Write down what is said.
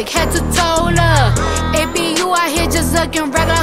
traffic, had to toll up. It be you out here just looking regular